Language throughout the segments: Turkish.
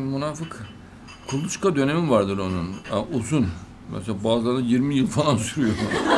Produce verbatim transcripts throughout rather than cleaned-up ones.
Münafık kuluçka dönemi vardır onun. Yani uzun. Mesela bazıları yirmi yıl falan sürüyor.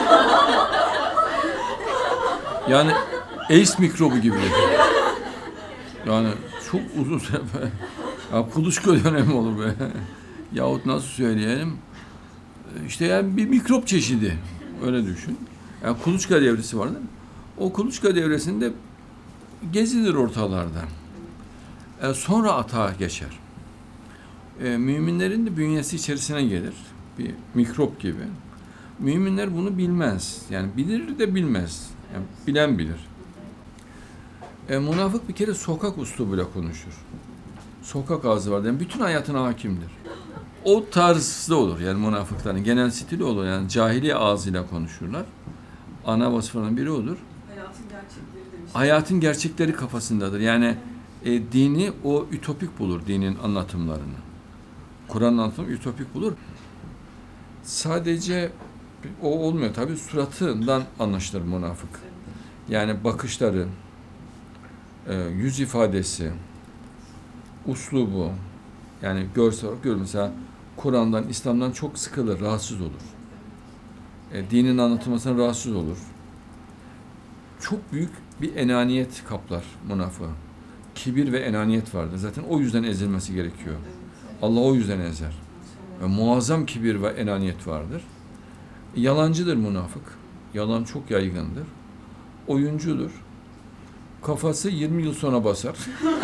Yani AIDS mikrobu gibi. Yani çok uzun süre. Ya kuluçka dönemi olur be. Yahut nasıl söyleyelim? İşte yani bir mikrop çeşidi. Öyle düşün. Yani kuluçka devresi vardır. O kuluçka devresinde gezilir ortalarda. E, sonra atağa geçer. E, müminlerin de bünyesi içerisine gelir. Bir mikrop gibi. Müminler bunu bilmez. Yani bilir de bilmez. Yani bilen bilir. E, münafık bir kere sokak uslubuyla konuşur. Sokak ağzı var. Yani bütün hayatına hakimdir. O tarzda olur yani münafıkların. Genel stili olur. Yani cahiliye ağzıyla konuşurlar. Ana vasıflarından biri odur. Hayatın gerçekleri demiş. Hayatın gerçekleri kafasındadır. Yani e, dini o ütopik bulur, dinin anlatımlarını. Kur'an'ın anlatımı ütopik bulur. Sadece o olmuyor tabii, suratından anlaşılır münafık. Yani bakışları, e, yüz ifadesi, uslubu, yani görsel olarak görür. Mesela Kur'an'dan, İslam'dan çok sıkılır, rahatsız olur. E, dinin anlatılmasına rahatsız olur. Çok büyük bir enaniyet kaplar münafığı. Kibir ve enaniyet vardır. Zaten o yüzden ezilmesi gerekiyor. Allah o yüzden ezer. Ve muazzam kibir ve enaniyet vardır. Yalancıdır münafık. Yalan çok yaygındır. Oyuncudur. Kafası yirmi yıl sonra basar.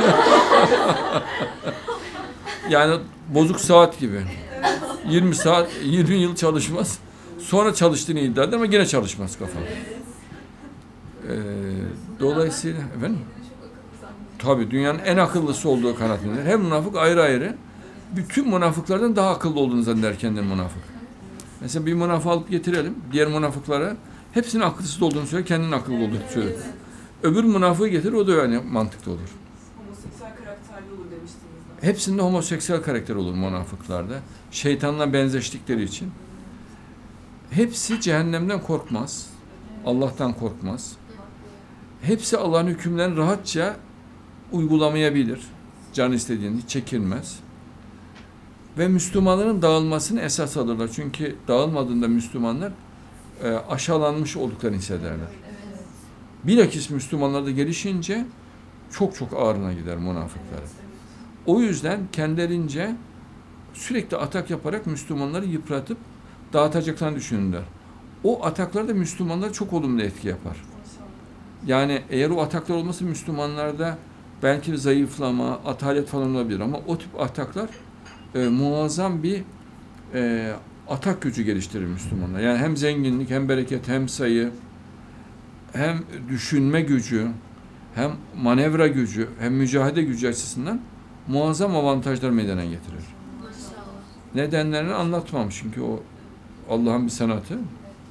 Yani bozuk saat gibi. yirmi saat, yirmi yıl çalışmaz. Sonra çalıştığını iddia eder ama yine çalışmaz kafa. Ee, dolayısıyla efendim, tabii dünyanın en akıllısı olduğu kanaatindedir. Hem münafık ayrı ayrı, bütün münafıklardan daha akıllı olduğunu zanneder kendini münafık. Mesela bir münafığı alıp getirelim, diğer münafıklara hepsinin akılsız olduğunu söyler, kendinin akıllı olduğunu söyler. Öbür münafığı getirir, o da yani mantıklı olur. Homoseksüel karakterli olur demiştiniz. Hepsinde homoseksüel karakter olur münafıklarda. Şeytanla benzeştikleri için. Hepsi cehennemden korkmaz. Allah'tan korkmaz. Hepsi Allah'ın hükümlerini rahatça uygulamayabilir. Can istediğini hiç çekinmez. Ve Müslümanların dağılmasını esas alırlar. Çünkü dağılmadığında Müslümanlar e, aşağılanmış olduklarını hissederler. Bilakis Müslümanlar da gelişince çok çok ağrına gider münafıkları. O yüzden kendilerince sürekli atak yaparak Müslümanları yıpratıp dağıtacaklarını düşünürler. O ataklarda Müslümanlar çok olumlu etki yapar. Yani eğer o ataklar olmasa Müslümanlarda belki bir zayıflama, atalet falan olabilir ama o tip ataklar e, muazzam bir e, atak gücü geliştirir Müslümanlar. Yani hem zenginlik, hem bereket, hem sayı, hem düşünme gücü, hem manevra gücü, hem mücadele gücü açısından muazzam avantajlar meydana getirir. Nedenlerini anlatmam çünkü o Allah'ın bir sanatı.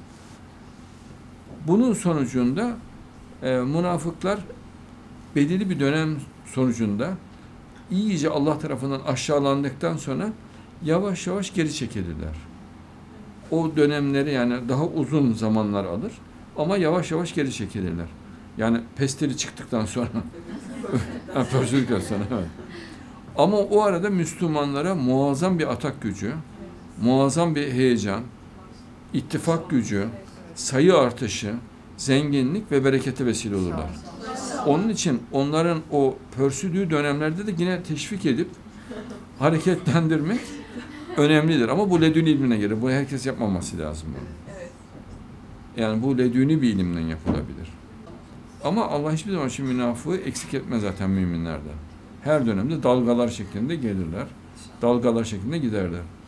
Bunun sonucunda e, münafıklar belirli bir dönem sonucunda iyice Allah tarafından aşağılandıktan sonra yavaş yavaş geri çekilirler. O dönemleri yani daha uzun zamanlar alır ama yavaş yavaş geri çekilirler. Yani pestili çıktıktan sonra pörsüldükten sonra evet. Ama o arada Müslümanlara muazzam bir atak gücü, muazzam bir heyecan, ittifak gücü, sayı artışı, zenginlik ve berekete vesile olurlar. Onun için onların o pörsüdüğü dönemlerde de yine teşvik edip hareketlendirmek önemlidir. Ama bu ledün ilmine gelir. Bu herkes yapmaması lazım bunu. Yani bu ledüni bir ilimden yapılabilir. Ama Allah hiçbir zaman için münafığı eksik etmez zaten müminlerde. Her dönemde dalgalar şeklinde gelirler. Dalgalar şeklinde giderler.